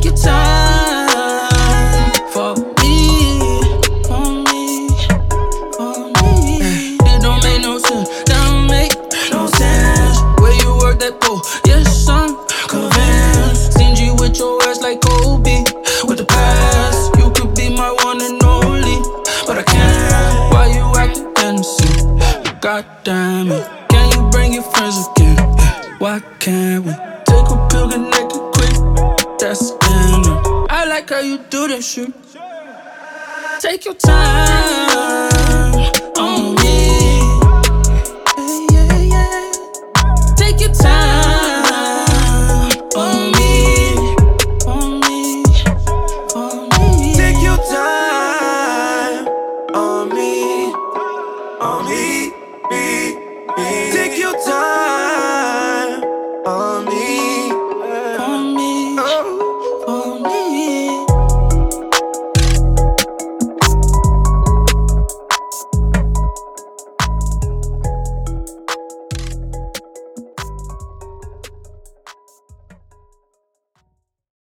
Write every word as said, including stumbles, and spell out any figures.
Take your time for me, for me, for me. It don't make no sense, don't make no sense. Where you work that pole, yes I'm convinced. Seen you with your ass like Kobe, with the past. You could be my one and only, but I can't. Why you acting innocent? God damn it. Can you bring your friends again? Why can't we take a pill, get naked quick? That's in it. I like how you do that shit. Take your time on me. Yeah, yeah, yeah. Take your time on me, on me, on me. Take your time on me, on me, me, me. Take your time on